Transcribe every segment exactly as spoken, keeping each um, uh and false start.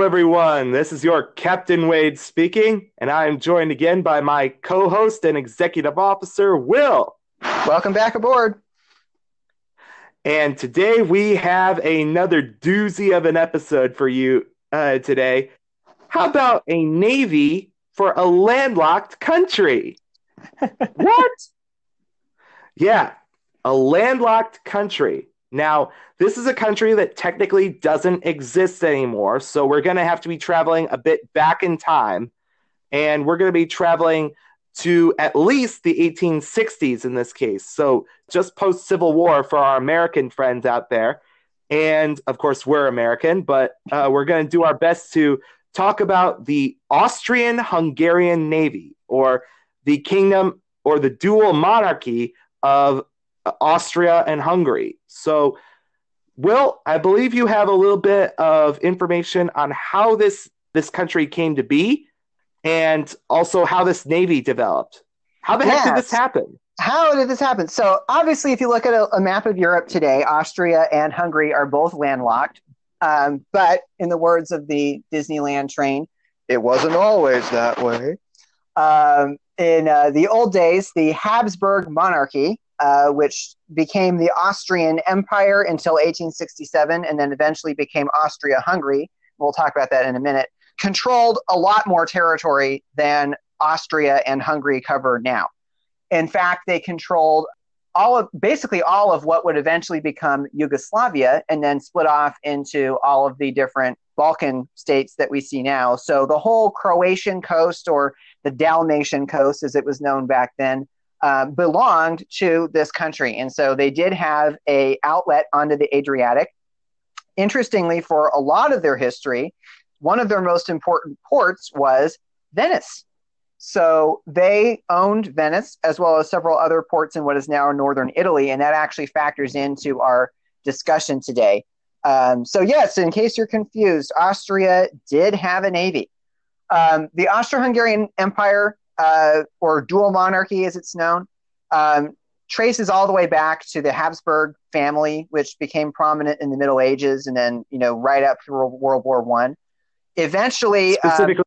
everyone. This is your Captain Wade speaking, and I am joined again by my co-host and executive officer, Will. Welcome back aboard. And today we have another doozy of an episode for you uh, today. How about a navy for a landlocked country? What? Yeah, a landlocked country. Now, this is a country that technically doesn't exist anymore, so we're going to have to be traveling a bit back in time, and we're going to be traveling to at least the eighteen sixties in this case, so just post-Civil War for our American friends out there. And, of course, we're American, but uh, we're going to do our best to talk about the Austrian-Hungarian Navy, or the kingdom, or the dual monarchy of Austria and Hungary. So, Will, I believe you have a little bit of information on how this, this country came to be and also how this navy developed. How the yes. heck did this happen? How did this happen? So, obviously, if you look at a, a map of Europe today, Austria and Hungary are both landlocked. Um, but in the words of the Disneyland train, it wasn't always that way. Um, in uh, the old days, the Habsburg monarchy, Uh, which became the Austrian Empire until eighteen sixty-seven and then eventually became Austria-Hungary. We'll talk about that in a minute. Controlled a lot more territory than Austria and Hungary cover now. In fact, they controlled all of, basically all of what would eventually become Yugoslavia and then split off into all of the different Balkan states that we see now. So the whole Croatian coast, or the Dalmatian coast as it was known back then, Uh, belonged to this country. And so they did have a outlet onto the Adriatic. Interestingly, for a lot of their history, one of their most important ports was Venice. So they owned Venice as well as several other ports in what is now northern Italy, and that actually factors into our discussion today. Um, so yes, in case you're confused, Austria did have a navy. Um, the Austro-Hungarian Empire, Uh, or dual monarchy as it's known, um, traces all the way back to the Habsburg family, which became prominent in the Middle Ages and then, you know, right up through World War One. Eventually, specifically,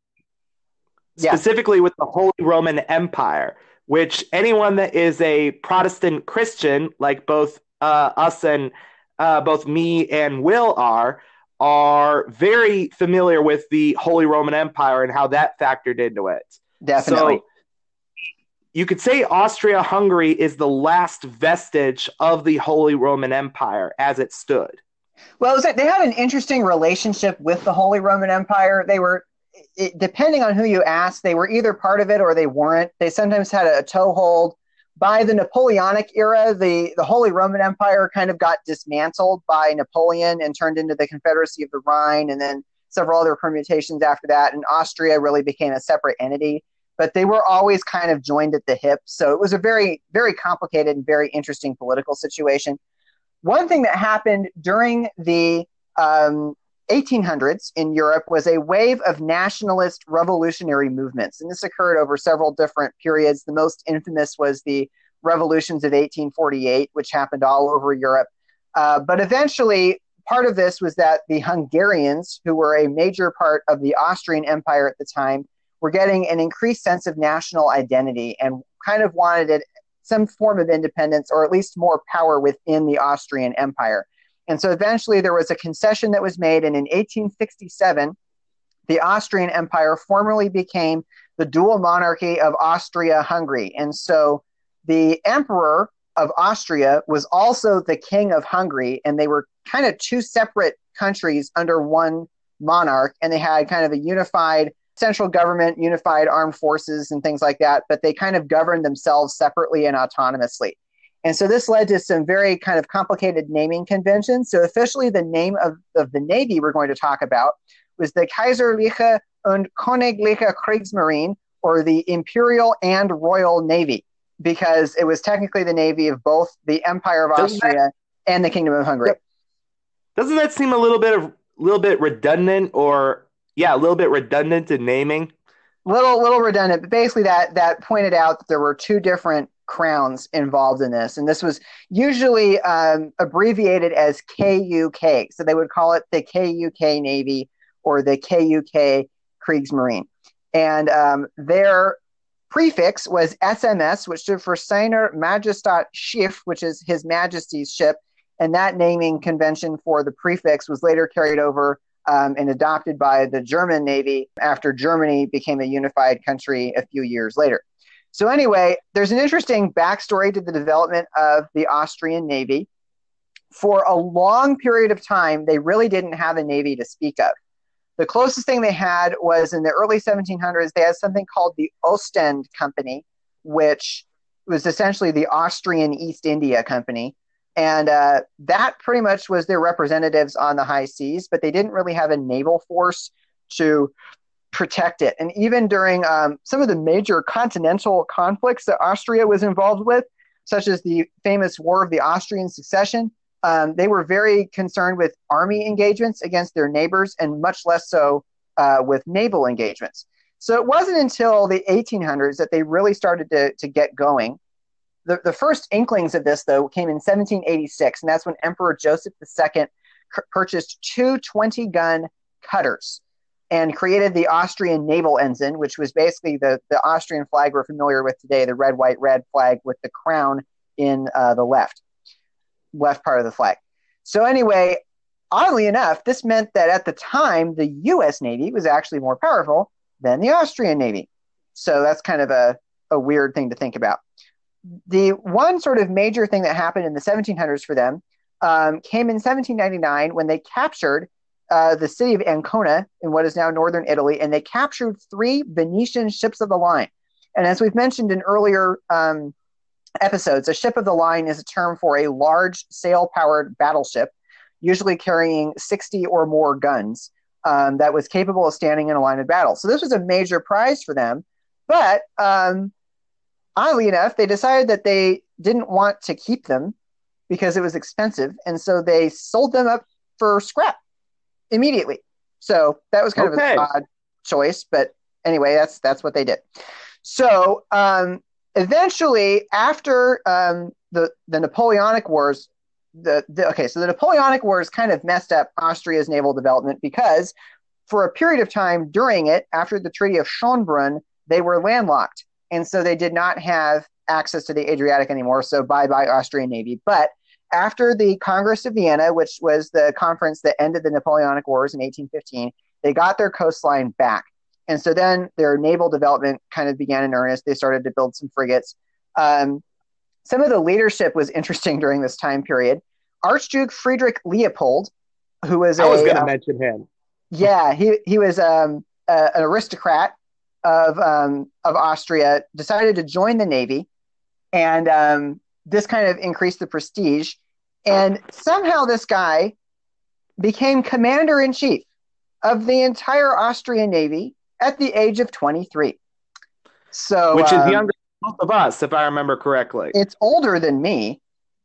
um, yeah. specifically with the Holy Roman Empire, which anyone that is a Protestant Christian, like both uh, us and uh, both me and Will are, are very familiar with the Holy Roman Empire and how that factored into it. Definitely. So you could say Austria-Hungary is the last vestige of the Holy Roman Empire as it stood. Well, they had an interesting relationship with the Holy Roman Empire. They were, it, depending on who you ask, they were either part of it or they weren't. They sometimes had a, a toehold. By the Napoleonic era, the, the Holy Roman Empire kind of got dismantled by Napoleon and turned into the Confederacy of the Rhine, and then several other permutations after that, and Austria really became a separate entity, but they were always kind of joined at the hip. So it was a very, very complicated and very interesting political situation. One thing that happened during the um, eighteen hundreds in Europe was a wave of nationalist revolutionary movements, and this occurred over several different periods. The most infamous was the revolutions of eighteen forty-eight, which happened all over Europe. Uh, but eventually, part of this was that the Hungarians, who were a major part of the Austrian Empire at the time, were getting an increased sense of national identity and kind of wanted it, some form of independence, or at least more power within the Austrian Empire. And so eventually there was a concession that was made, and in eighteen sixty-seven, the Austrian Empire formally became the dual monarchy of Austria-Hungary. And so the emperor of Austria was also the king of Hungary, and they were kind of two separate countries under one monarch, and they had kind of a unified central government, unified armed forces and things like that, but they kind of governed themselves separately and autonomously. And so this led to some very kind of complicated naming conventions. So officially the name of, of the navy we're going to talk about was the Kaiserliche und Königliche Kriegsmarine, or the Imperial and Royal Navy, because it was technically the navy of both the Empire of Austria that, and the Kingdom of Hungary. Doesn't that seem a little bit of little bit redundant, or yeah, a little bit redundant in naming? Little little redundant, but basically that that pointed out that there were two different crowns involved in this, and this was usually um, abbreviated as K U K. So they would call it the K U K Navy or the K U K Kriegsmarine. And um, their prefix was S M S, which stood for Seiner Majestat Schiff, which is His Majesty's ship. And that naming convention for the prefix was later carried over um, and adopted by the German Navy after Germany became a unified country a few years later. So anyway, there's an interesting backstory to the development of the Austrian Navy. For a long period of time, they really didn't have a navy to speak of. The closest thing they had was in the early seventeen hundreds, they had something called the Ostend Company, which was essentially the Austrian East India Company. And uh, that pretty much was their representatives on the high seas, but they didn't really have a naval force to protect it. And even during um, some of the major continental conflicts that Austria was involved with, such as the famous War of the Austrian Succession, um, they were very concerned with army engagements against their neighbors and much less so uh, with naval engagements. So it wasn't until the eighteen hundreds that they really started to, to get going. The, the first inklings of this, though, came in seventeen eighty-six, and that's when Emperor Joseph the Second c- purchased two twenty-gun cutters and created the Austrian naval ensign, which was basically the, the Austrian flag we're familiar with today, the red, white, red flag with the crown in uh, the left, left part of the flag. So anyway, oddly enough, this meant that at the time, the U S Navy was actually more powerful than the Austrian Navy. So that's kind of a, a weird thing to think about. The one sort of major thing that happened in the seventeen hundreds for them um, came in seventeen ninety-nine when they captured uh, the city of Ancona in what is now northern Italy, and they captured three Venetian ships of the line. And as we've mentioned in earlier um, episodes, a ship of the line is a term for a large sail-powered battleship, usually carrying sixty or more guns, um, that was capable of standing in a line of battle. So this was a major prize for them, but um, oddly enough, they decided that they didn't want to keep them because it was expensive, and so they sold them up for scrap immediately. So that was kind Okay. of an odd choice, but anyway, that's that's what they did. So um, eventually, after um, the the Napoleonic Wars, the, the okay, so the Napoleonic Wars kind of messed up Austria's naval development because for a period of time during it, after the Treaty of Schönbrunn, they were landlocked. And so they did not have access to the Adriatic anymore. So bye-bye Austrian Navy. But after the Congress of Vienna, which was the conference that ended the Napoleonic Wars in eighteen fifteen, they got their coastline back. And so then their naval development kind of began in earnest. They started to build some frigates. Um, some of the leadership was interesting during this time period. Archduke Friedrich Leopold, who was I a... was going to uh, mention him. Yeah, he, he was um, a, an aristocrat of um, of Austria, decided to join the Navy, and um, this kind of increased the prestige. And somehow this guy became commander-in-chief of the entire Austrian Navy at the age of twenty-three. So, Which um, is younger than both of us, if I remember correctly. It's older than me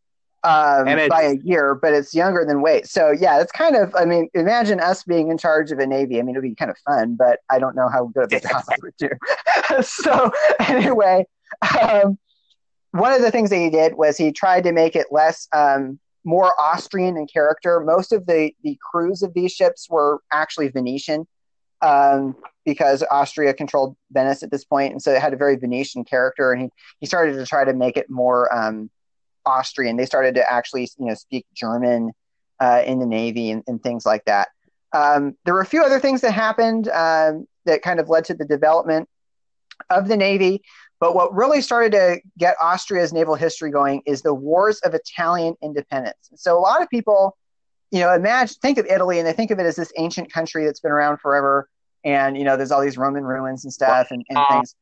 um, And it's- by a year, but it's younger than Wade. So, yeah, it's kind of, I mean, imagine us being in charge of a Navy. I mean, it would be kind of fun, but I don't know how good of a job I would do. So, anyway, um, one of the things that he did was he tried to make it less, um, more Austrian in character. Most of the, the crews of these ships were actually Venetian um, because Austria controlled Venice at this point, and so it had a very Venetian character, and he, he started to try to make it more um, Austrian. They started to actually, you know, speak German uh, in the Navy and, and things like that. Um, there were a few other things that happened um, that kind of led to the development of the Navy. But what really started to get Austria's naval history going is the Wars of Italian Independence. So a lot of people, you know, imagine, think of Italy, and they think of it as this ancient country that's been around forever. And, you know, there's all these Roman ruins and stuff and, and things.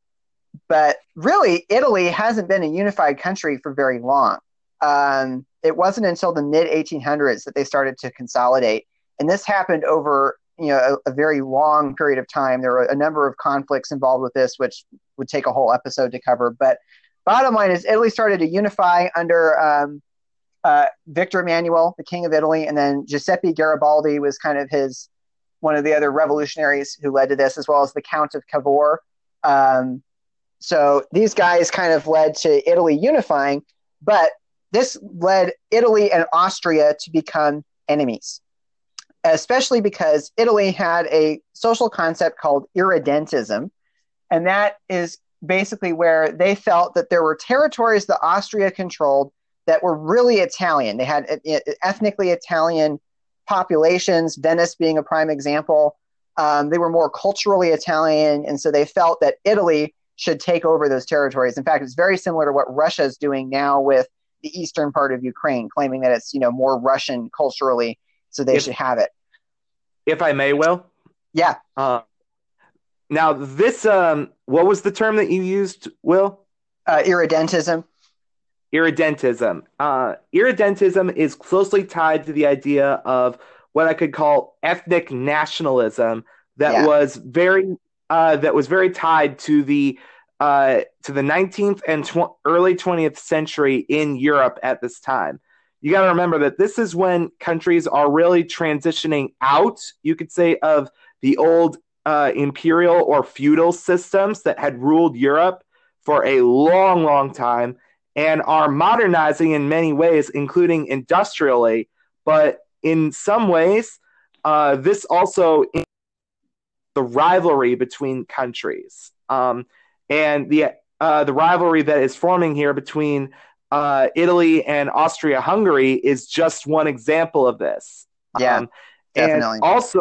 But really, Italy hasn't been a unified country for very long. Um, it wasn't until the mid eighteen hundreds that they started to consolidate. And this happened over, you know, a, a very long period of time. There were a number of conflicts involved with this, which would take a whole episode to cover. But bottom line is Italy started to unify under um, uh, Victor Emmanuel, the king of Italy. And then Giuseppe Garibaldi was kind of his, one of the other revolutionaries who led to this, as well as the Count of Cavour. Um, so these guys kind of led to Italy unifying, but this led Italy and Austria to become enemies. especially because Italy had a social concept called irredentism, and that is basically where they felt that there were territories that Austria controlled that were really Italian. They had ethnically Italian populations, Venice being a prime example. Um, they were more culturally Italian, and so they felt that Italy should take over those territories. In fact, it's very similar to what Russia is doing now with the eastern part of Ukraine, claiming that it's, you know, more Russian culturally, so they if, should have it. If I may, Will? Yeah. Uh, now, this, um, what was the term that you used, Will? Uh, irredentism. Irredentism. Uh, irredentism is closely tied to the idea of what I could call ethnic nationalism that yeah. was very uh, that was very tied to the uh, to the nineteenth and tw- early twentieth century in Europe at this time. You got to remember that this is when countries are really transitioning out, you could say, of the old uh, imperial or feudal systems that had ruled Europe for a long, long time, and are modernizing in many ways, including industrially. But in some ways, uh, this also is the rivalry between countries. Um, and the uh, the rivalry that is forming here between uh, Italy and Austria-Hungary is just one example of this. Yeah, um, definitely. And also,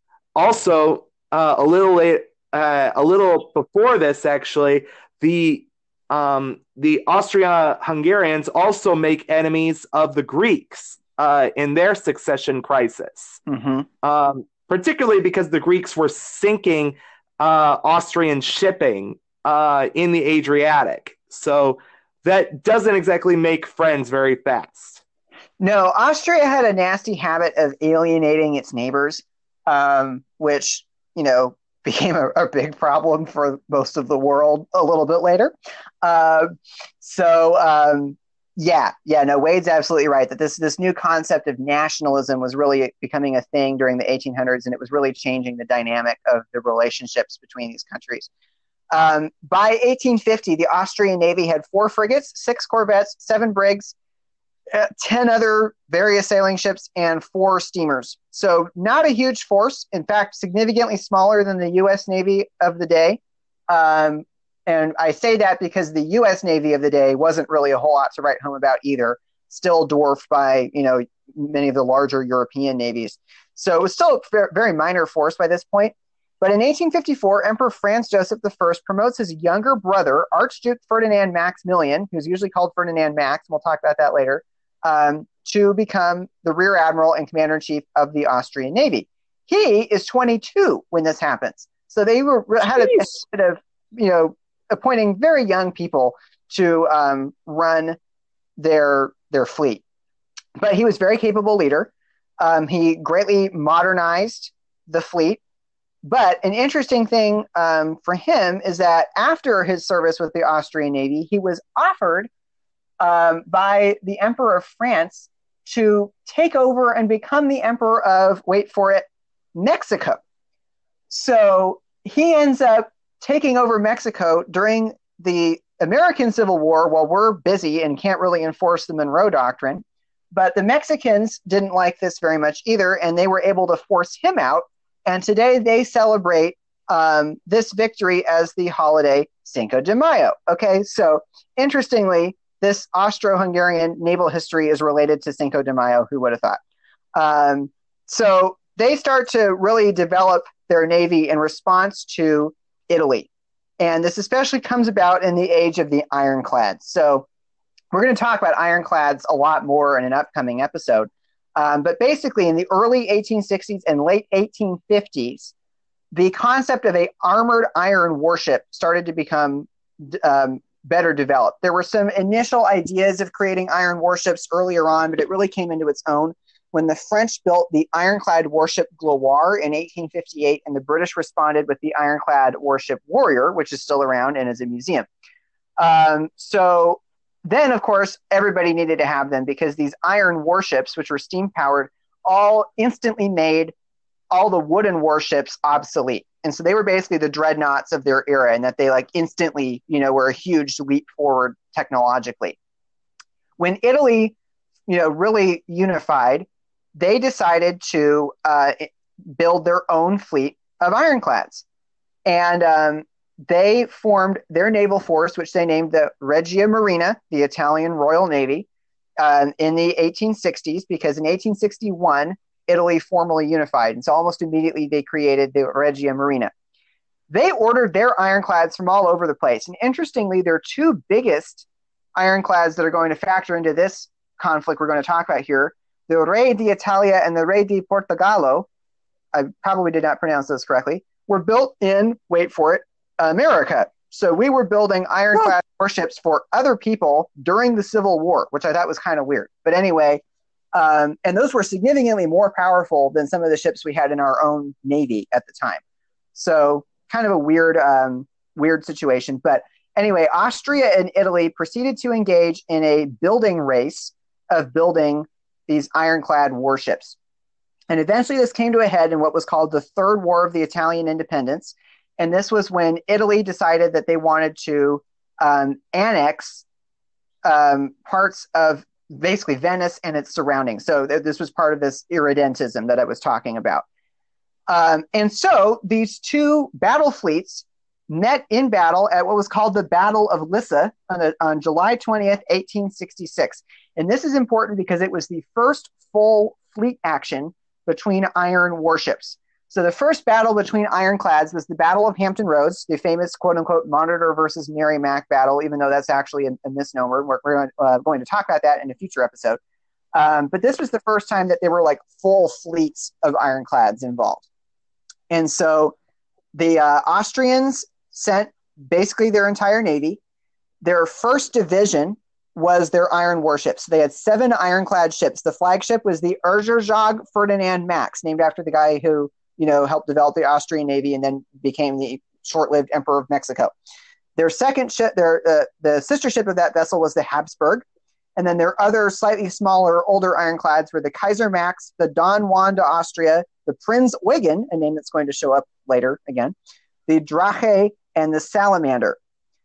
also uh, a little late, uh, a little before this, actually, the Um, the Austria-Hungarians also make enemies of the Greeks uh, in their succession crisis, mm-hmm. um, particularly because the Greeks were sinking uh, Austrian shipping uh, in the Adriatic. So that doesn't exactly make friends very fast. No, Austria had a nasty habit of alienating its neighbors, um, which, you know, became a, a big problem for most of the world a little bit later. Uh, so, um, yeah, yeah, no, Wade's absolutely right that this this new concept of nationalism was really becoming a thing during the eighteen hundreds, and it was really changing the dynamic of the relationships between these countries. Um, by eighteen fifty, the Austrian Navy had four frigates, six corvettes, seven brigs, Uh, ten other various sailing ships, and four steamers. So not a huge force. In fact, significantly smaller than the U S Navy of the day. Um, and I say that because the U S Navy of the day wasn't really a whole lot to write home about either. Still dwarfed by, you know, many of the larger European navies. So it was still a very minor force by this point. But in eighteen fifty-four, Emperor Franz Joseph the First promotes his younger brother, Archduke Ferdinand Maximilian, who's usually called Ferdinand Max, and we'll talk about that later, Um, to become the Rear Admiral and Commander-in-Chief of the Austrian Navy. He is twenty-two when this happens. So they were had a, a bit of, you know, appointing very young people to um, run their their fleet. But he was a very capable leader. Um, he greatly modernized the fleet. But an interesting thing um, for him is that after his service with the Austrian Navy, he was offered Um, by the Emperor of France to take over and become the Emperor of, wait for it, Mexico. So he ends up taking over Mexico during the American Civil War while we're busy and can't really enforce the Monroe Doctrine. But the Mexicans didn't like this very much either, and they were able to force him out. And today they celebrate um, this victory as the holiday Cinco de Mayo. Okay, so interestingly, this Austro-Hungarian naval history is related to Cinco de Mayo. Who would have thought? Um, so they start to really develop their navy in response to Italy. And this especially comes about in the age of the ironclads. So we're going to talk about ironclads a lot more in an upcoming episode. Um, but basically, in the early eighteen sixties and late eighteen fifties, the concept of a armored iron warship started to become um, better developed. There were some initial ideas of creating iron warships earlier on, but it really came into its own when the French built the ironclad warship Gloire in eighteen fifty-eight, and the British responded with the ironclad warship Warrior, which is still around and is a museum. Um, so then, of course, everybody needed to have them because these iron warships, which were steam-powered, all instantly made all the wooden warships obsolete. And so they were basically the dreadnoughts of their era, and that they like instantly, you know, were a huge leap forward technologically. When Italy, you know, really unified, they decided to uh, build their own fleet of ironclads. And um, they formed their naval force, which they named the Regia Marina, the Italian Royal Navy, um, in the eighteen sixties, because in eighteen sixty-one, Italy formally unified. And so almost immediately they created the Regia Marina. They ordered their ironclads from all over the place. And interestingly, their two biggest ironclads that are going to factor into this conflict we're going to talk about here, the Re d'Italia and the Re di Portogallo, I probably did not pronounce those correctly, were built in, wait for it, America. So we were building ironclad oh. warships for other people during the Civil War, which I thought was kind of weird. But anyway, um, and those were significantly more powerful than some of the ships we had in our own Navy at the time. So kind of a weird, um, weird situation. But anyway, Austria and Italy proceeded to engage in a building race of building these ironclad warships. And eventually this came to a head in what was called the Third War of the Italian Independence. And this was when Italy decided that they wanted to um, annex um, parts of basically Venice and its surroundings. So th- this was part of this irredentism that I was talking about. Um, and so these two battle fleets met in battle at what was called the Battle of Lissa on, the, on July twentieth, eighteen sixty-six. And this is important because it was the first full fleet action between iron warships. So the first battle between ironclads was the Battle of Hampton Roads, the famous quote-unquote Monitor versus Merrimack battle, even though that's actually a, a misnomer. We're, we're uh, going to talk about that in a future episode. Um, but this was the first time that there were like full fleets of ironclads involved. And so the uh, Austrians sent basically their entire navy. Their first division was their iron warships. They had seven ironclad ships. The flagship was the Erzherzog Ferdinand Max, named after the guy who, you know, helped develop the Austrian Navy and then became the short-lived Emperor of Mexico. Their second ship, their uh, the sister ship of that vessel was the Habsburg. And then their other slightly smaller, older ironclads were the Kaiser Max, the Don Juan de Austria, the Prinz Eugen, a name that's going to show up later again, the Drache, and the Salamander.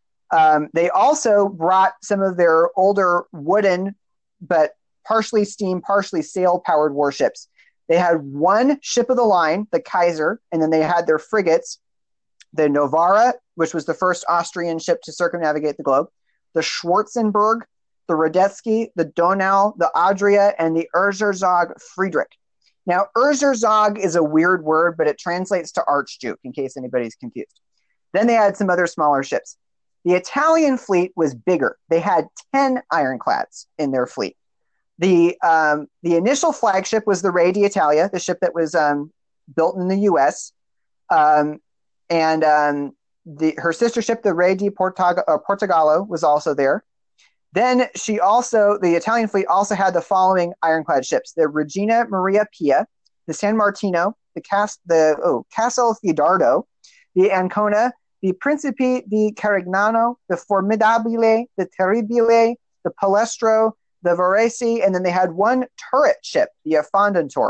Um, they also brought some of their older wooden, but partially steam, partially sail-powered warships. They had one ship of the line, the Kaiser, and then they had their frigates, the Novara, which was the first Austrian ship to circumnavigate the globe, the Schwarzenberg, the Radetzky, the Donau, the Adria, and the Erzherzog Friedrich. Now, Erzherzog is a weird word, but it translates to Archduke, in case anybody's confused. Then they had some other smaller ships. The Italian fleet was bigger. They had ten ironclads in their fleet. The um, the initial flagship was the Re d'Italia, the ship that was um, built in the U S, um, and um, the her sister ship, the Re di Portog- uh, Portogallo, was also there. Then she also, the Italian fleet also had the following ironclad ships: the Regina Maria Pia, the San Martino, the Cas the oh Castel Fidardo, the Ancona, the Principe di Carignano, the Formidabile, the Terribile, the Palestro, the Varese, and then they had one turret ship, the Affondatore.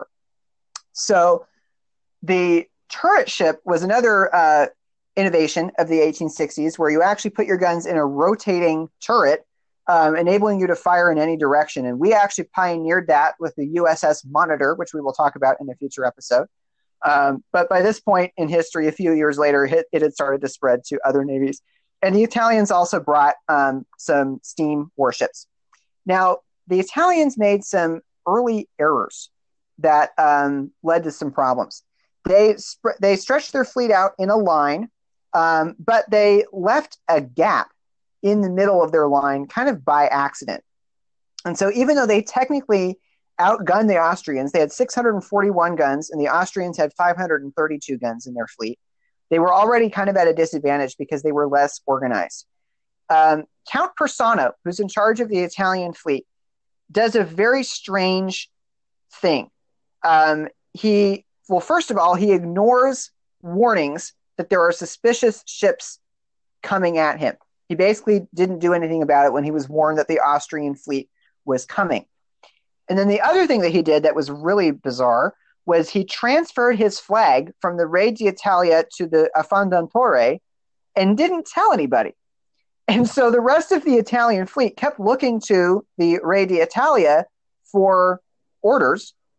So the turret ship was another uh, innovation of the eighteen sixties, where you actually put your guns in a rotating turret, um, enabling you to fire in any direction. And we actually pioneered that with the U S S Monitor, which we will talk about in a future episode. Um, but by this point in history, a few years later, it, it had started to spread to other navies. And the Italians also brought um, some steam warships. Now, the Italians made some early errors that um, led to some problems. They sp- they stretched their fleet out in a line, um, but they left a gap in the middle of their line kind of by accident. And so even though they technically outgunned the Austrians, they had six hundred forty-one guns, and the Austrians had five hundred thirty-two guns in their fleet. They were already kind of at a disadvantage because they were less organized. Um, Count Persano, who's in charge of the Italian fleet, does a very strange thing. Um, he, well, first of all, he ignores warnings that there are suspicious ships coming at him. He basically didn't do anything about it when he was warned that the Austrian fleet was coming. And then the other thing that he did that was really bizarre was he transferred his flag from the Re d'Italia to the Affondatore and didn't tell anybody. And so the rest of the Italian fleet kept looking to the Re d'Italia for orders,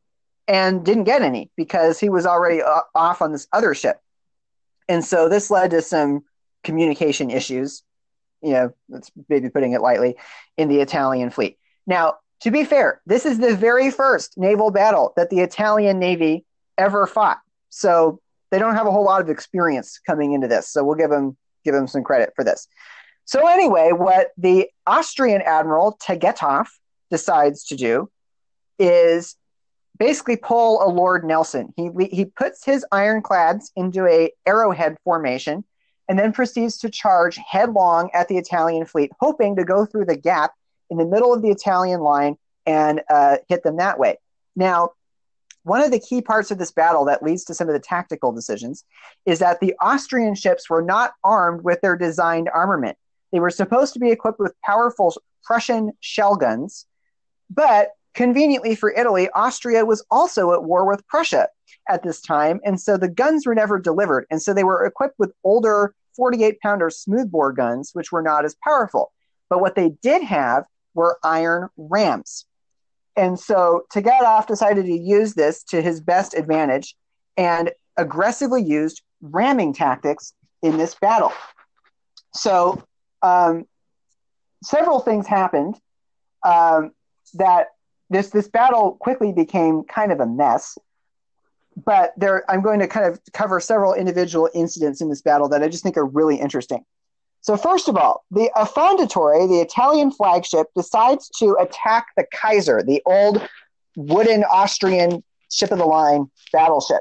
and didn't get any because he was already off on this other ship. And so this led to some communication issues, you know, that's maybe putting it lightly, in the Italian fleet. Now, to be fair, this is the very first naval battle that the Italian Navy ever fought. So they don't have a whole lot of experience coming into this. So we'll give them give them some credit for this. So anyway, what the Austrian Admiral Tegethoff decides to do is basically pull a Lord Nelson. He he puts his ironclads into a arrowhead formation and then proceeds to charge headlong at the Italian fleet, hoping to go through the gap in the middle of the Italian line and uh, hit them that way. Now, one of the key parts of this battle that leads to some of the tactical decisions is that the Austrian ships were not armed with their designed armament. They were supposed to be equipped with powerful Prussian shell guns, but conveniently for Italy, Austria was also at war with Prussia at this time, and so the guns were never delivered, and so they were equipped with older forty-eight pounder smoothbore guns, which were not as powerful. But what they did have were iron rams. And so Tegethoff decided to use this to his best advantage and aggressively used ramming tactics in this battle. So um, several things happened um, that this this battle quickly became kind of a mess. But there, I'm going to kind of cover several individual incidents in this battle that I just think are really interesting. So first of all, the Affondatore, the Italian flagship, decides to attack the Kaiser, the old wooden Austrian ship-of-the-line battleship.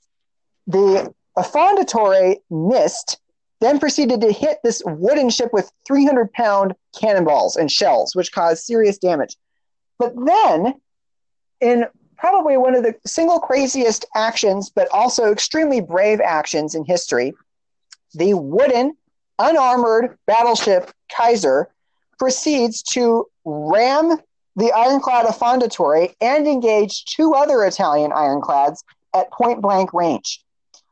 The Affondatore missed, then proceeded to hit this wooden ship with three hundred pound cannonballs and shells, which caused serious damage. But then, in probably one of the single craziest actions, but also extremely brave actions in history, the wooden, unarmored battleship Kaiser proceeds to ram the ironclad Affondatore and engage two other Italian ironclads at point-blank range.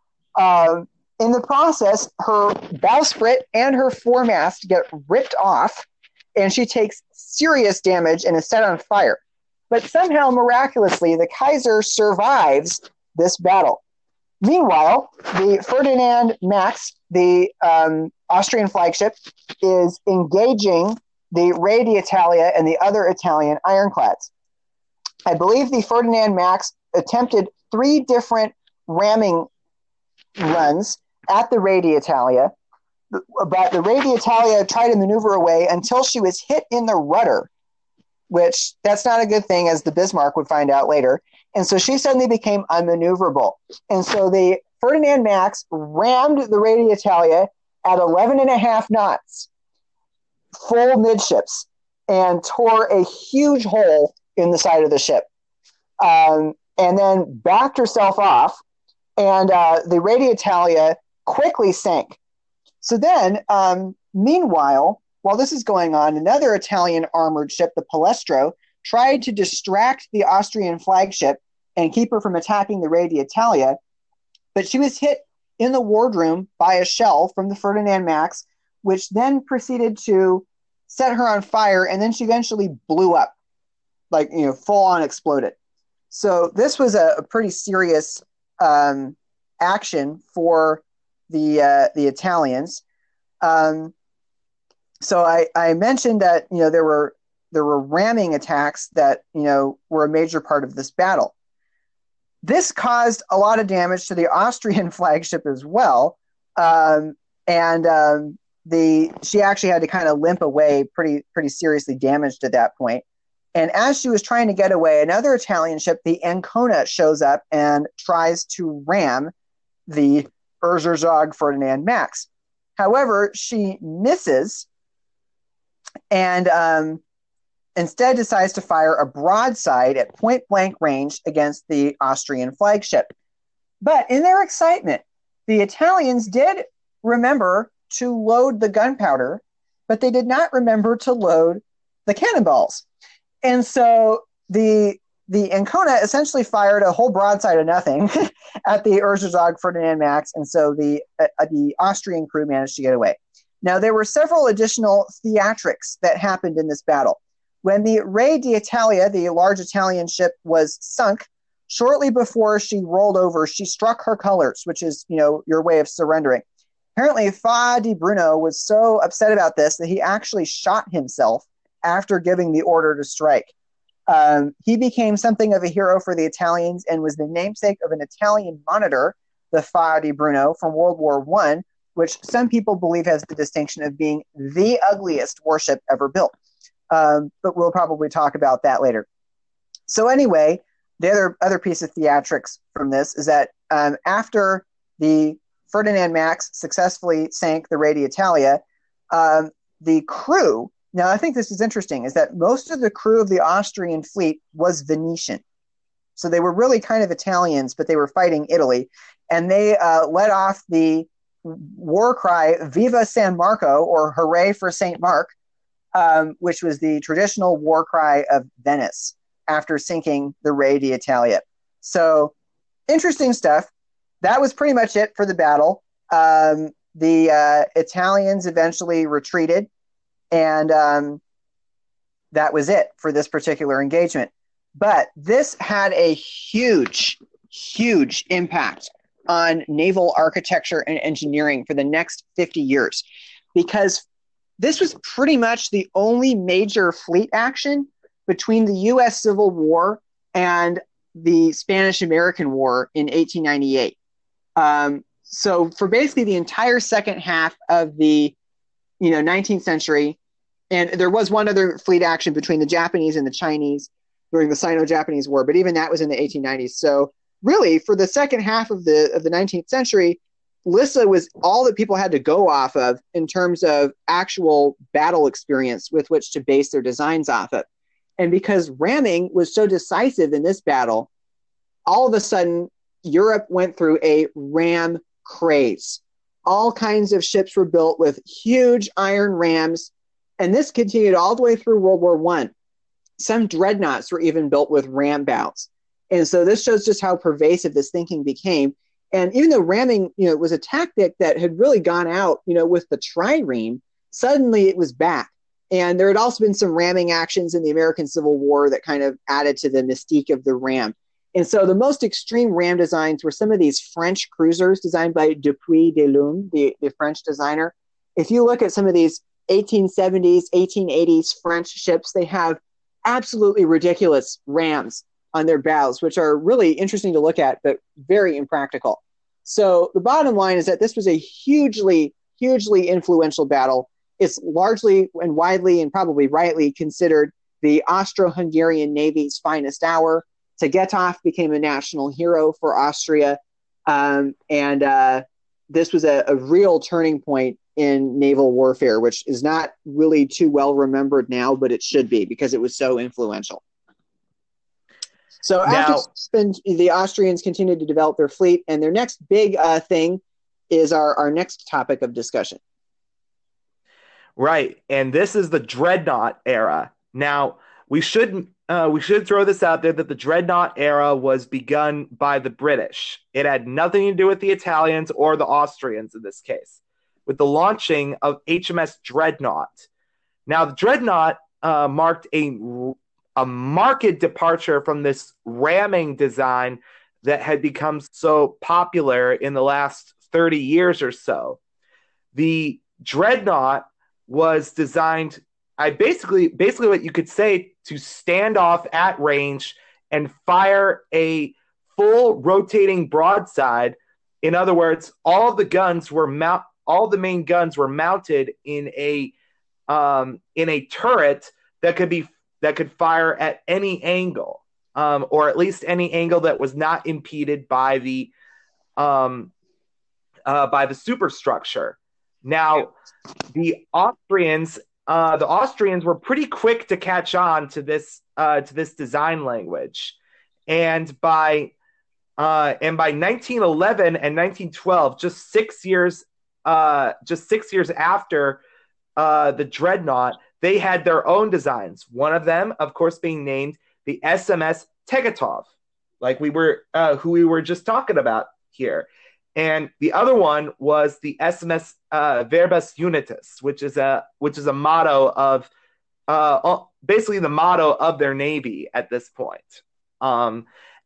Uh, in the process, her bowsprit and her foremast get ripped off, and she takes serious damage and is set on fire. But somehow, miraculously, the Kaiser survives this battle. Meanwhile, the Ferdinand Max, the um, Austrian flagship, is engaging the Re d'Italia and the other Italian ironclads. I believe the Ferdinand Max attempted three different ramming runs at the Re d'Italia, but the Re d'Italia tried to maneuver away until she was hit in the rudder, which that's not a good thing, as the Bismarck would find out later. And so she suddenly became unmaneuverable. And so the Ferdinand Max rammed the Re d'Italia at eleven and a half knots, full midships, and tore a huge hole in the side of the ship. Um, and then backed herself off, and uh, the Re d'Italia quickly sank. So then, um, meanwhile, while this is going on, another Italian armored ship, the Palestro, tried to distract the Austrian flagship and keep her from attacking the Re d'Italia, but she was hit in the wardroom by a shell from the Ferdinand Max, which then proceeded to set her on fire, and then she eventually blew up, like, you know, full on exploded. So this was a, a pretty serious um, action for the uh, the Italians. Um, so I, I mentioned that, you know, there were there were ramming attacks that, you know, were a major part of this battle. This caused a lot of damage to the Austrian flagship as well, um, and um, the she actually had to kind of limp away, pretty pretty seriously damaged at that point. And as she was trying to get away, another Italian ship, the Ancona, shows up and tries to ram the Erzherzog Ferdinand Max. However, she misses and um, instead decides to fire a broadside at point-blank range against the Austrian flagship. But in their excitement, the Italians did remember to load the gunpowder, but they did not remember to load the cannonballs. And so the the Ancona essentially fired a whole broadside of nothing at the Erzherzog Ferdinand Max, and so the uh, the Austrian crew managed to get away. Now, there were several additional theatrics that happened in this battle. When the Re d'Italia, the large Italian ship, was sunk, Shortly before she rolled over, she struck her colors, which is, you know, your way of surrendering. Apparently, Fa di Bruno was so upset about this that he actually shot himself after giving the order to strike. Um, he became something of a hero for the Italians and was the namesake of an Italian monitor, the Fa di Bruno, from World War One, which some people believe has the distinction of being the ugliest warship ever built. Um, but we'll probably talk about that later. So anyway, the other, other piece of theatrics from this is that um, after the Ferdinand Max successfully sank the Re d'Italia, um, the crew, now I think this is interesting, is that most of the crew of the Austrian fleet was Venetian. So they were really kind of Italians, but they were fighting Italy. And they uh, let off the war cry, Viva San Marco, or Hooray for Saint Mark, um, which was the traditional war cry of Venice after sinking the Re d'Italia. So interesting stuff. That was pretty much it for the battle. Um, the uh, Italians eventually retreated, and um, that was it for this particular engagement. But this had a huge, huge impact on naval architecture and engineering for the next fifty years, because this was pretty much the only major fleet action between the U S Civil War and the Spanish-American War in eighteen ninety-eight. Um, so for basically the entire second half of the you know nineteenth century, and there was one other fleet action between the Japanese and the Chinese during the Sino-Japanese War, but even that was in the eighteen nineties. So really, for the second half of the of the nineteenth century, Lissa was all that people had to go off of in terms of actual battle experience with which to base their designs off of. And because ramming was so decisive in this battle, all of a sudden, Europe went through a ram craze. All kinds of ships were built with huge iron rams, and this continued all the way through World War One. Some dreadnoughts were even built with ram bows. And so this shows just how pervasive this thinking became. And even though ramming, you know, was a tactic that had really gone out, you know, with the trireme, suddenly it was back. And there had also been some ramming actions in the American Civil War that kind of added to the mystique of the ram. And so the most extreme ram designs were some of these French cruisers designed by Dupuy de Lune, the, the French designer. If you look at some of these eighteen seventies, eighteen eighties French ships, they have absolutely ridiculous rams on their bows, which are really interesting to look at, but very impractical. So the bottom line is that this was a hugely, hugely influential battle. It's largely and widely and probably rightly considered the Austro-Hungarian Navy's finest hour. Tegetthoff became a national hero for Austria, um, and uh, this was a, a real turning point in naval warfare, which is not really too well remembered now, but it should be because it was so influential. So now, after the Austrians continued to develop their fleet, and their next big uh, thing is our, our next topic of discussion. Right, and this is the Dreadnought era. Now, we should uh, we should throw this out there that the Dreadnought era was begun by the British. It had nothing to do with the Italians or the Austrians in this case, with the launching of H M S Dreadnought. Now, the Dreadnought uh, marked a, a marked departure from this ramming design that had become so popular in the last thirty years or so. The Dreadnought was designed, I basically, basically what you could say, to stand off at range and fire a full rotating broadside. In other words, all the guns were mount, all the main guns were mounted in a um, in a turret that could be that could fire at any angle, um, or at least any angle that was not impeded by the um, uh, by the superstructure. Now, the Austrians, uh, the Austrians were pretty quick to catch on to this uh, to this design language, and by uh, and by nineteen eleven and nineteen twelve, just six years, uh, just six years after uh, the Dreadnought, they had their own designs. One of them, of course, being named the S M S Tegetthoff, like we were, uh, who we were just talking about here. And the other one was the S M S uh, Verbis Unitas, which is a which is a motto of uh, basically the motto of their navy at this point. Um,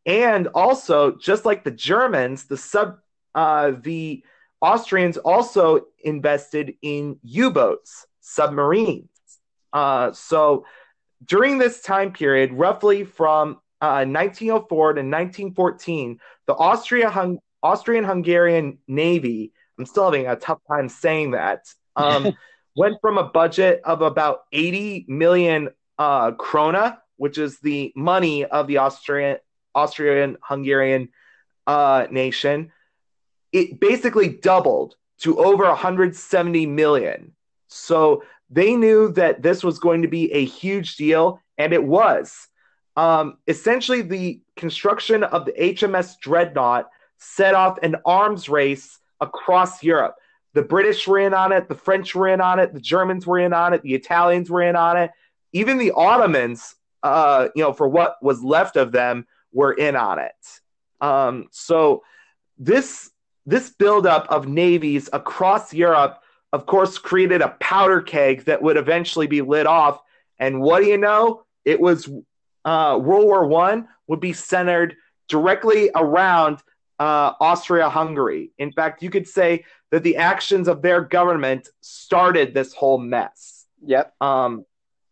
And also, just like the Germans, the sub uh, the Austrians also invested in U-boats, submarines. Uh, so during this time period, roughly from uh, nineteen oh four to nineteen fourteen, the Austria Hung- Austrian-Hungarian Navy, I'm still having a tough time saying that, um, went from a budget of about eighty million uh, krona, which is the money of the Austrian Austrian-Hungarian uh, nation. It basically doubled to over one hundred seventy million. So they knew that this was going to be a huge deal, and it was. Um, essentially, the construction of the H M S Dreadnought set off an arms race across Europe. The British were in on it, the French were in on it, the Germans were in on it, the Italians were in on it, even the Ottomans, uh, you know, for what was left of them, were in on it. Um, so this this buildup of navies across Europe, of course, created a powder keg that would eventually be lit off. And what do you know? It was uh, World War One would be centered directly around uh, Austria-Hungary. In fact, you could say that the actions of their government started this whole mess. Yep. Um,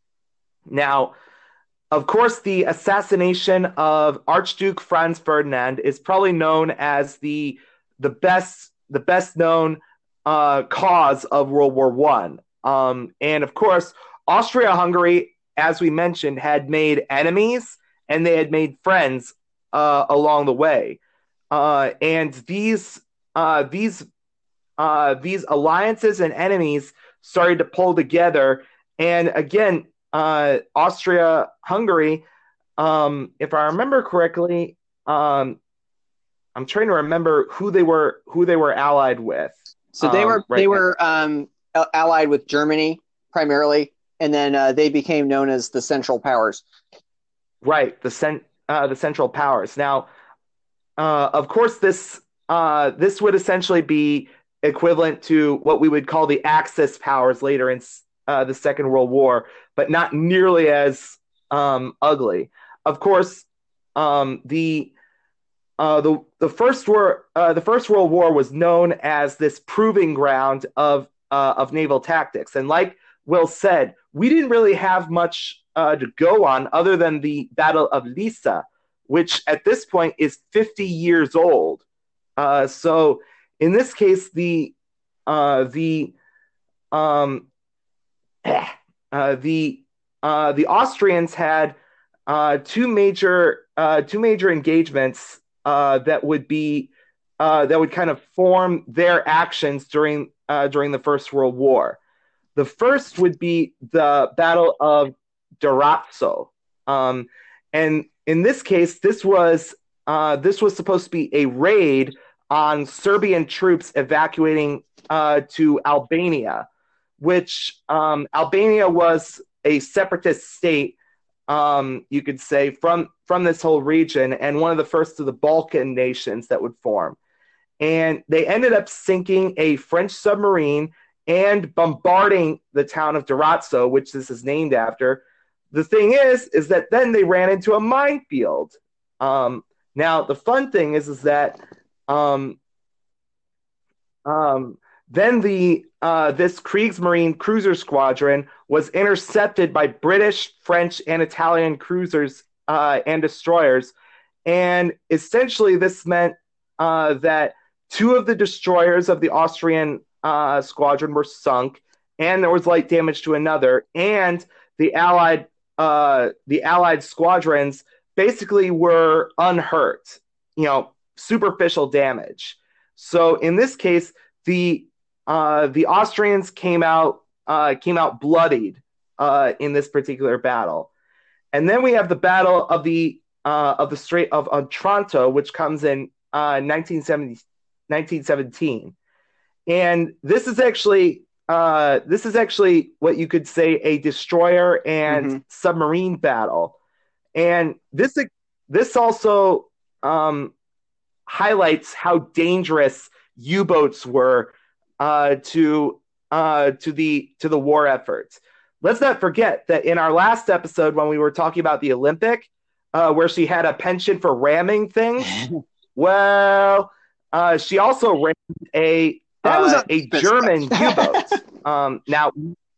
now, of course, the assassination of Archduke Franz Ferdinand is probably known as the the best the best known uh, cause of World War One. Um, and of course, Austria-Hungary, as we mentioned, had made enemies and they had made friends uh, along the way. Uh, and these uh, these uh, these alliances and enemies started to pull together. And again, uh, Austria-Hungary, um, if I remember correctly, um, I'm trying to remember who they were who they were allied with. So they um, were right they now. were um, allied with Germany primarily, and then uh, they became known as the Central Powers. Right, the cent uh, the Central Powers. Now, uh, of course, this uh, this would essentially be equivalent to what we would call the Axis powers later in uh, the Second World War, but not nearly as um, ugly. Of course, um, the uh, the the first war uh, the First World War was known as this proving ground of uh, of naval tactics, and like Will said, we didn't really have much uh, to go on other than the Battle of Lissa, which at this point is fifty years old. Uh, so in this case, the uh, the um, uh, the uh, the Austrians had uh, two major uh, two major engagements uh, that would be uh, that would kind of form their actions during uh, during the First World War. The first would be the Battle of Durazzo, um, and in this case, this was uh, this was supposed to be a raid on Serbian troops evacuating uh, to Albania, which um, Albania was a separatist state, um, you could say, from from this whole region, and one of the first of the Balkan nations that would form. And they ended up sinking a French submarine and bombarding the town of Durazzo, which this is named after. The thing is, is that then they ran into a minefield. Um, now, the fun thing is, is that um, um, then the uh, this Kriegsmarine cruiser squadron was intercepted by British, French, and Italian cruisers uh, and destroyers, and essentially this meant uh, that two of the destroyers of the Austrian uh, squadron were sunk, and there was light damage to another, and the Allied uh, the Allied squadrons basically were unhurt, you know, superficial damage. So in this case, the uh, the Austrians came out uh, came out bloodied uh, in this particular battle, and then we have the Battle of the uh, of the Strait of Otranto, which comes in uh, nineteen seventeen, and this is actually uh, this is actually what you could say a destroyer and mm-hmm. submarine battle, and this this also um, highlights how dangerous U-boats were uh, to uh, to the to the war efforts. Let's not forget that in our last episode, when we were talking about the Olympic, uh, where she had a penchant for ramming things. Well, uh, she also rammed a That was uh, a unspecified. German U-boat. Um, now,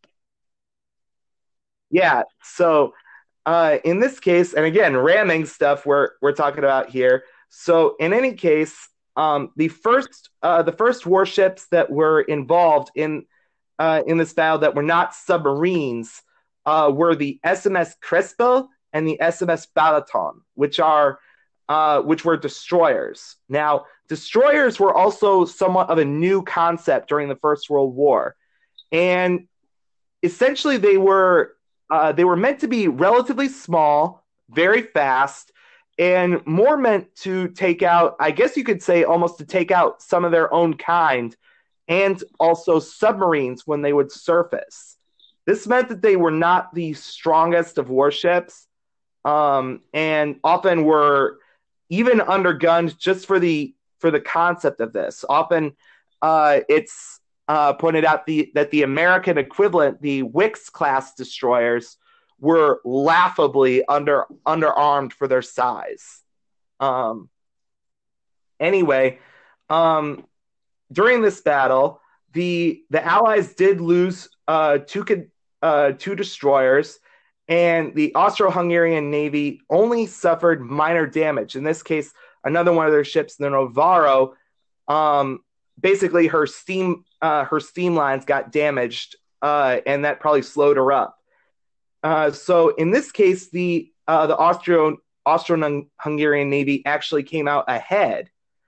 yeah, so uh, in this case, and again, ramming stuff we're we're talking about here. So in any case, um, the first uh, the first warships that were involved in uh, in this battle that were not submarines uh, were the S M S Crespo and the S M S Balaton, which are uh, which were destroyers. Now, destroyers were also somewhat of a new concept during the First World War, and essentially they were uh, they were meant to be relatively small, very fast, and more meant to take out, I guess you could say, almost to take out some of their own kind, and also submarines when they would surface. This meant that they were not the strongest of warships, um, and often were even undergunned just for the for the concept of this. Often, uh, it's uh, pointed out the, that the American equivalent, the Wicks class destroyers, were laughably under underarmed for their size. Um, anyway, um, during this battle, the the Allies did lose uh, two uh, two destroyers, and the Austro-Hungarian Navy only suffered minor damage. In this case, another one of their ships, the Novaro, um, basically her steam uh, her steam lines got damaged, uh, and that probably slowed her up. Uh, so in this case, the uh, the Austro Austro-Hungarian Navy actually came out ahead.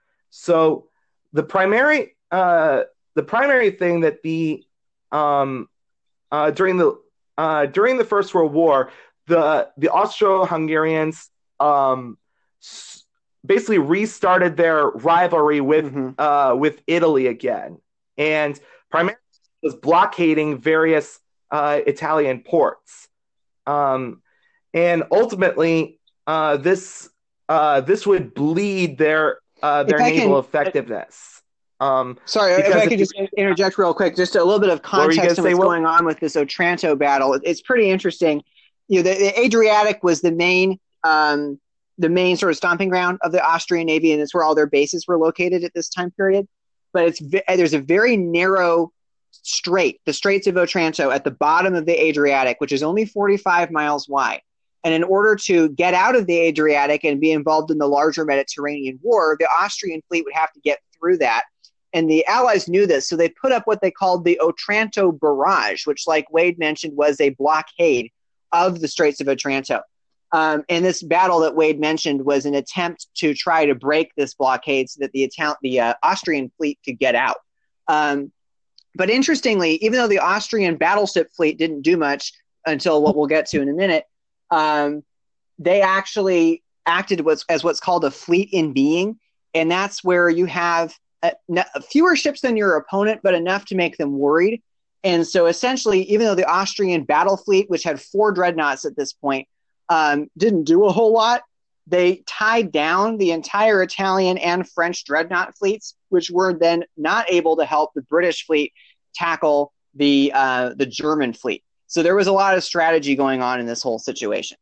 So the primary uh, the primary thing that the um, uh, during the uh, during the First World War, the the Austro-Hungarians um, s- basically restarted their rivalry with Mm-hmm. uh, with Italy again, and primarily was blockading various uh, Italian ports. Um, and ultimately, uh, this uh, this would bleed their uh, If their I naval can, effectiveness. Um, sorry, if because I if could you, just interject real quick, just a little bit of what were you going context to on say, what's Will? going on with this Otranto battle. It's pretty interesting. You know, the, the Adriatic was the main, um, the main sort of stomping ground of the Austrian Navy, and it's where all their bases were located at this time period. But it's there's a very narrow strait, the Straits of Otranto, at the bottom of the Adriatic, which is only forty-five miles wide. And in order to get out of the Adriatic and be involved in the larger Mediterranean war, the Austrian fleet would have to get through that. And the Allies knew this, so they put up what they called the Otranto Barrage, which, like Wade mentioned, was a blockade of the Straits of Otranto. Um, and this battle that Wade mentioned was an attempt to try to break this blockade so that the Italian, the uh, Austrian fleet could get out. Um, but interestingly, even though the Austrian battleship fleet didn't do much until what we'll get to in a minute, um, they actually acted as what's called a fleet in being, and that's where you have a, a fewer ships than your opponent, but enough to make them worried. And so essentially, even though the Austrian battle fleet, which had four dreadnoughts at this point, um, didn't do a whole lot, they tied down the entire Italian and French dreadnought fleets, which were then not able to help the British fleet tackle the uh, the German fleet. So there was a lot of strategy going on in this whole situation.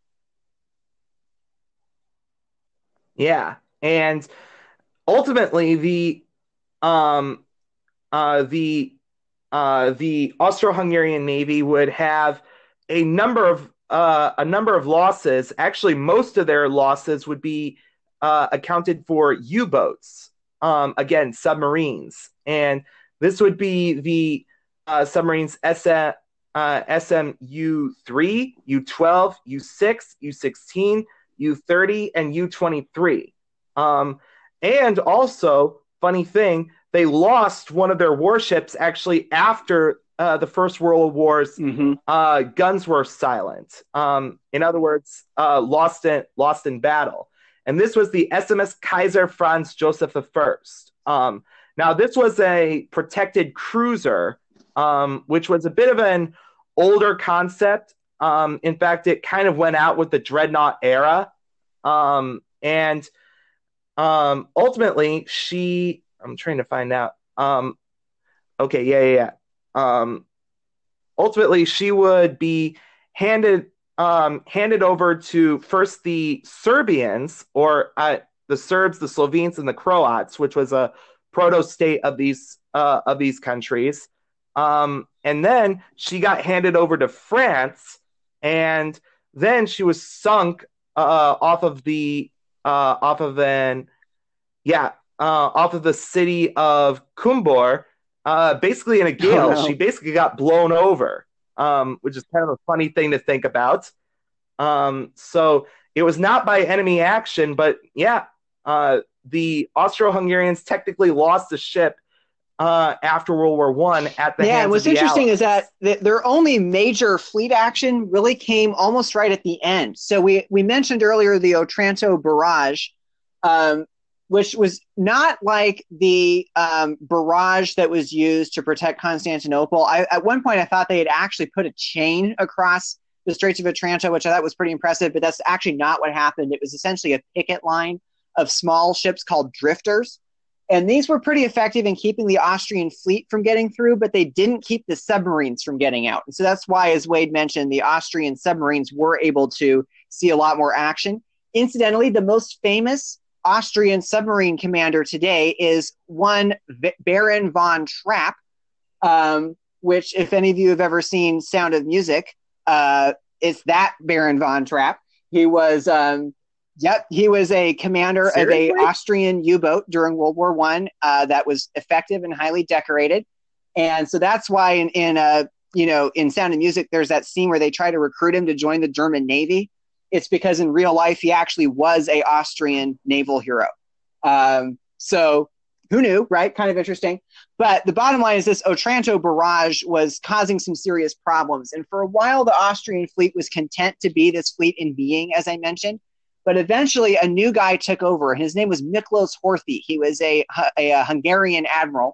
Yeah, and ultimately the um uh the uh the Austro-Hungarian Navy would have a number of uh a number of losses. Actually, most of their losses would be uh, accounted for U-boats, um again, submarines, and this would be the uh, submarines S M uh, S M U three, U twelve, U six, U sixteen, U thirty, and U twenty-three. Um, and also, funny thing, they lost one of their warships actually after uh, the First World War's Mm-hmm. uh, guns were silent. Um, in other words, uh, lost in lost in battle. And this was the S M S Kaiser Franz Joseph the First. Um, now, this was a protected cruiser, um, which was a bit of an older concept. Um, in fact, it kind of went out with the dreadnought era. Um, and um, ultimately, she, I'm trying to find out. Um, okay, yeah, yeah, yeah. Um, ultimately, she would be handed um, handed over to first the Serbians, or uh, the Serbs, the Slovenes, and the Croats, which was a proto state of these uh, of these countries. Um, and then she got handed over to France, and then she was sunk uh, off of the uh, off of an yeah uh, off of the city of Kumbor, uh, basically in a Oh gale. She no. basically got blown over, um, which is kind of a funny thing to think about. Um, so it was not by enemy action, but yeah, uh, the Austro-Hungarians technically lost the ship uh, after World War One at the Yeah, and hands of what's the interesting is Allies. that th- their only major fleet action really came almost right at the end. So we we mentioned earlier the Otranto barrage, um, which was not like the um, barrage that was used to protect Constantinople. I, at one point, I thought they had actually put a chain across the Straits of Otranto, which I thought was pretty impressive, but that's actually not what happened. It was essentially a picket line of small ships called drifters, and these were pretty effective in keeping the Austrian fleet from getting through, but they didn't keep the submarines from getting out. And so that's why, as Wade mentioned, the Austrian submarines were able to see a lot more action. Incidentally, the most famous Austrian submarine commander today is one Baron von Trapp, um, which, if any of you have ever seen Sound of Music, uh, it's that Baron von Trapp. He was um, Yep, he was a commander of a Seriously? Austrian U-boat during World War One uh, that was effective and highly decorated, and so that's why in in uh, you know in Sound of Music there's that scene where they try to recruit him to join the German Navy. It's because in real life he actually was a Austrian naval hero. Um, so who knew, right? Kind of interesting. But the bottom line is this: Otranto barrage was causing some serious problems, and for a while the Austrian fleet was content to be this fleet in being, as I mentioned. But eventually, a new guy took over. His name was Miklos Horthy. He was a, a, a Hungarian admiral,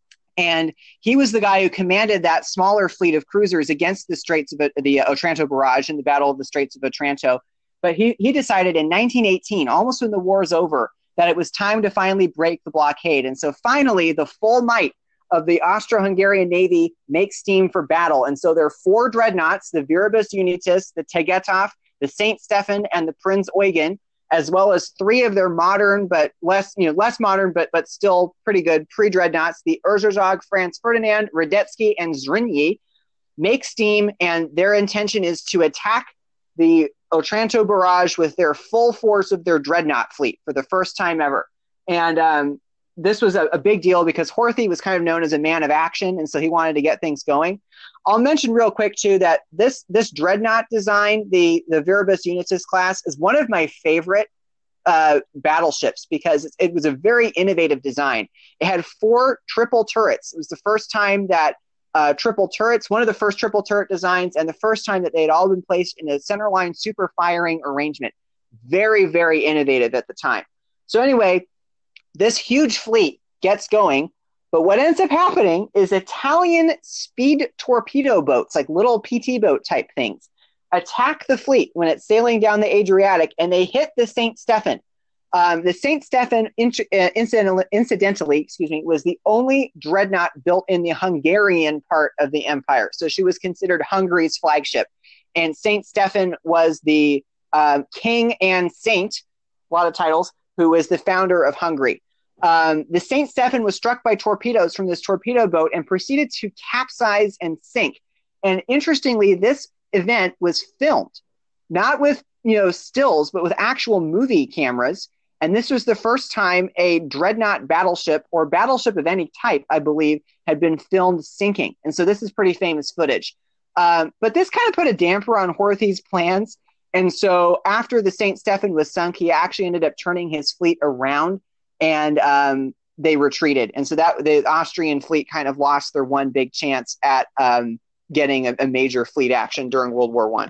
and he was the guy who commanded that smaller fleet of cruisers against the Straits of the Otranto barrage in the Battle of the Straits of Otranto. But he, he decided in nineteen eighteen, almost when the war is over, that it was time to finally break the blockade. And so finally, the full might of the Austro-Hungarian Navy makes steam for battle. And so there are four dreadnoughts, the Viribus Unitas, the Tegetov, the Saint Stephen, and the Prinz Eugen, as well as three of their modern but less, you know, less modern but but still pretty good pre-dreadnoughts, the Erzherzog, Franz Ferdinand, Radetzky, and Zrinyi, make steam, and their intention is to attack the Otranto barrage with their full force of their dreadnought fleet for the first time ever. And um, this was a, a big deal because Horthy was kind of known as a man of action, and so he wanted to get things going. I'll mention real quick too that this this dreadnought design, the the Viribus Unitas class, is one of my favorite uh, battleships because it, it was a very innovative design. It had four triple turrets. It was the first time that uh, triple turrets, one of the first triple turret designs, and the first time that they had all been placed in a centerline super firing arrangement. Very, very innovative at the time. So anyway, this huge fleet gets going. But what ends up happening is Italian speed torpedo boats, like little P T boat type things, attack the fleet when it's sailing down the Adriatic, and they hit the Saint Stephen. Um, the Saint Stephen, uh, incidentally, incidentally, excuse me, was the only dreadnought built in the Hungarian part of the empire. So she was considered Hungary's flagship. And Saint Stephen was the uh, king and saint, a lot of titles, who was the founder of Hungary. Um, the Saint Stephen was struck by torpedoes from this torpedo boat and proceeded to capsize and sink. And interestingly, this event was filmed, not with you know stills, but with actual movie cameras. And this was the first time a dreadnought battleship or battleship of any type, I believe, had been filmed sinking. And so this is pretty famous footage. Um, but this kind of put a damper on Horthy's plans. And so after the Saint Stephen was sunk, he actually ended up turning his fleet around, and um, they retreated. And so that the Austrian fleet kind of lost their one big chance at um, getting a, a major fleet action during World War One.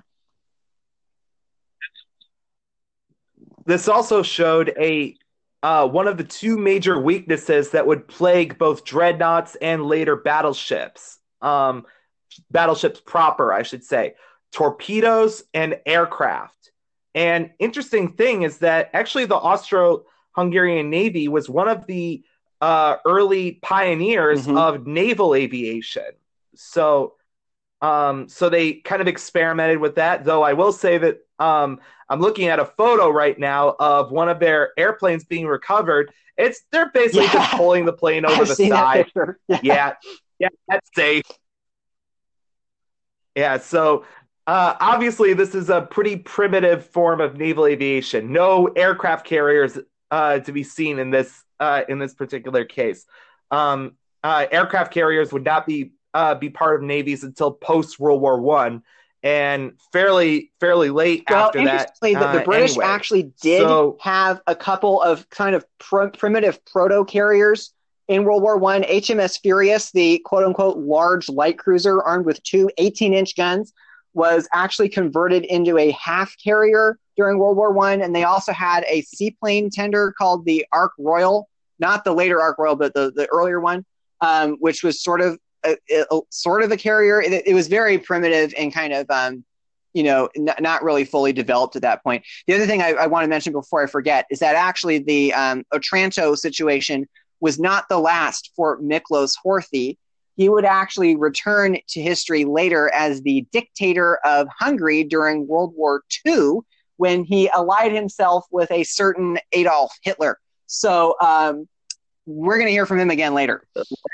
This also showed a uh, one of the two major weaknesses that would plague both dreadnoughts and later battleships, um, battleships proper, I should say, torpedoes and aircraft. And interesting thing is that actually the Austro-Hungarian Navy was one of the uh, early pioneers mm-hmm. of naval aviation. So Um, so they kind of experimented with that. Though I will say that um, I'm looking at a photo right now of one of their airplanes being recovered. It's they're basically just Yeah, pulling the plane over I've the seen that side. picture. Yeah. Yeah, yeah, that's safe. Yeah, so uh, obviously this is a pretty primitive form of naval aviation. No aircraft carriers uh, to be seen in this uh, in this particular case. Um, uh, aircraft carriers would not be uh, be part of navies until post World War One, and fairly fairly late Well, after that. interestingly, the, the Uh, British anyway, actually did so have a couple of kind of pr- primitive proto carriers in World War One. H M S Furious, the quote unquote large light cruiser armed with two eighteen inch guns, was actually converted into a half carrier during World War One. And they also had a seaplane tender called the Ark Royal, not the later Ark Royal, but the, the earlier one, um, which was sort of a, a, sort of a carrier. It, it was very primitive and kind of um, you know, n- not really fully developed at that point. The other thing I, I want to mention before I forget is that actually the um, Otranto situation was not the last for Miklos Horthy. He would actually return to history later as the dictator of Hungary during World War Two when he allied himself with a certain Adolf Hitler. So um, we're going to hear from him again later.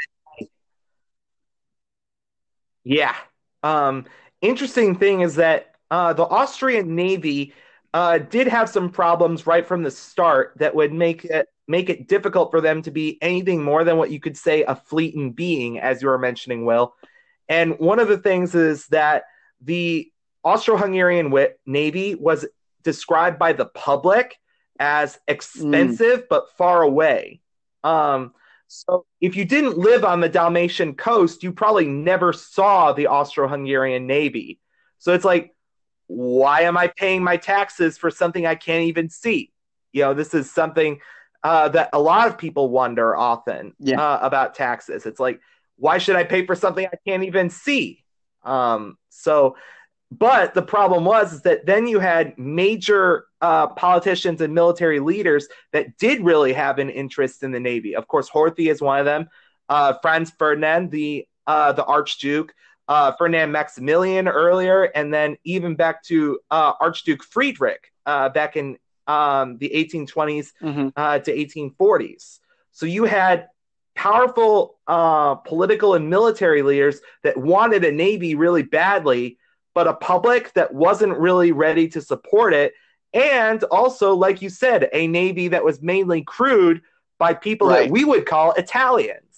yeah, um, interesting thing is that uh, the Austrian Navy uh, did have some problems right from the start that would make it make it difficult for them to be anything more than what you could say a fleet in being, as you were mentioning, Will. And one of the things is that the Austro-Hungarian Navy was described by the public as Mm, expensive but far away. Um, so if you didn't live on the Dalmatian coast, you probably never saw the Austro-Hungarian Navy. So it's like, why am I paying my taxes for something I can't even see? You know, this is something uh, that a lot of people wonder often yeah. uh, about taxes. It's like, why should I pay for something I can't even see? Um, so, but the problem was is that then you had major uh, politicians and military leaders that did really have an interest in the Navy. Of course, Horthy is one of them. Uh, Franz Ferdinand, the uh, the Archduke, uh, Ferdinand Maximilian earlier, and then even back to uh, Archduke Friedrich uh, back in um, the eighteen twenties Mm-hmm. uh, to eighteen forties. So you had powerful uh, political and military leaders that wanted a navy really badly, but a public that wasn't really ready to support it. And also, like you said, a navy that was mainly crewed by people that Right. we would call Italians.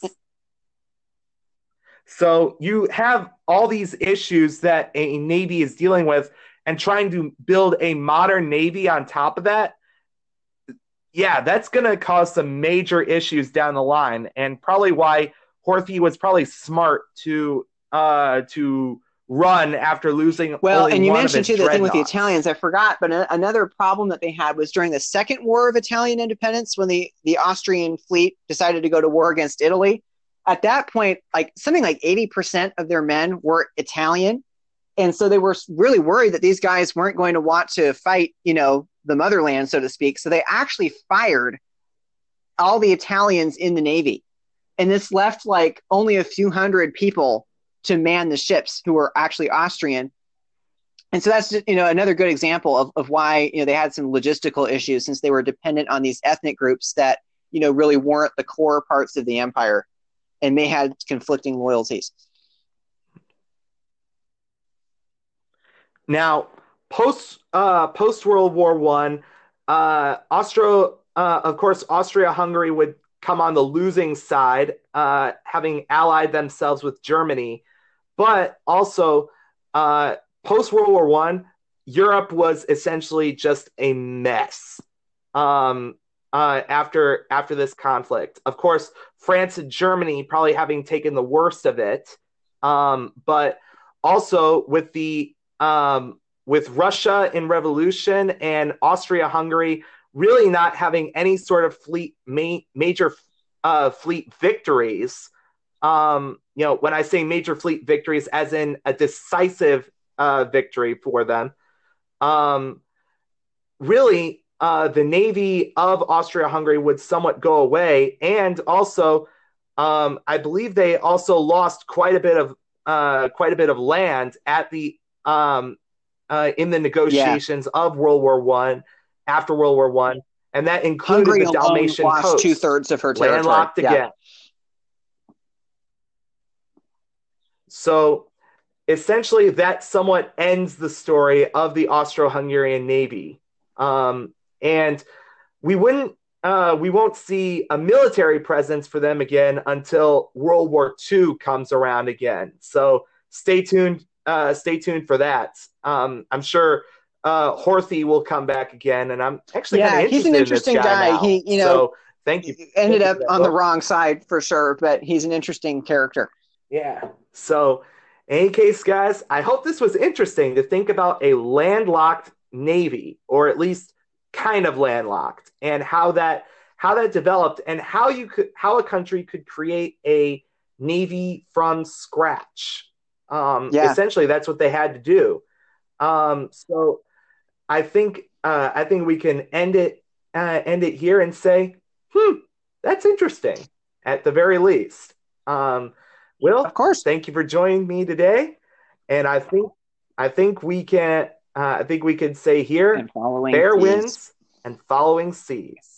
So you have all these issues that a navy is dealing with, and trying to build a modern navy on top of that. Yeah, that's going to cause some major issues down the line, and probably why Horthy was probably smart to uh, to run after losing Well, only and you one of mentioned his too the thing with the dreadnoughts. Italians. I forgot, but a- another problem that they had was during the Second War of Italian Independence when the the Austrian fleet decided to go to war against Italy. At that point, like something like eighty percent of their men were Italian, and so they were really worried that these guys weren't going to want to fight, you know, the motherland, so to speak. So they actually fired all the Italians in the Navy, and this left like only a few hundred people to man the ships who were actually Austrian. And so that's just, you know, another good example of, of why, you know, they had some logistical issues since they were dependent on these ethnic groups that, you know, really weren't the core parts of the empire and may have conflicting loyalties. Now, post uh, post World War One, uh, Austro, uh, of course, Austria Hungary would come on the losing side, uh, having allied themselves with Germany. But also, uh, post World War One, Europe was essentially just a mess. Um, uh, after after this conflict, of course, France and Germany probably having taken the worst of it, um, but also with the um, with Russia in revolution and Austria-Hungary really not having any sort of fleet ma- major uh, fleet victories. Um, you know, when I say major fleet victories, as in a decisive uh, victory for them, um, really uh, the navy of Austria-Hungary would somewhat go away, and also um, I believe they also lost quite a bit of uh, quite a bit of land at the um, uh, in the negotiations yeah. of World War One, after World War One, and that included Hungary the Dalmatian lost coast, two thirds of her territory, landlocked yeah. again. So essentially, that somewhat ends the story of the Austro-Hungarian Navy, um, and we wouldn't. Uh, we won't see a military presence for them again until World War Two comes around again. So stay tuned. Uh, stay tuned for that. Um, I'm sure uh, Horthy will come back again, and I'm actually yeah, kind of he's an interesting in guy. guy. He, you know, so thank you. Ended thank up on book. the wrong side for sure, but he's an interesting character. Yeah. So, in any case, guys, I hope this was interesting to think about a landlocked navy, or at least kind of landlocked, and how that how that developed, and how you could how a country could create a navy from scratch. Um, yeah. Essentially, that's what they had to do. Um, so, I think uh, I think we can end it uh, end it here and say, hmm, that's interesting at the very least. Um, Will, of course, thank you for joining me today, and I think I think we can uh, I think we could say here, fair winds and following seas.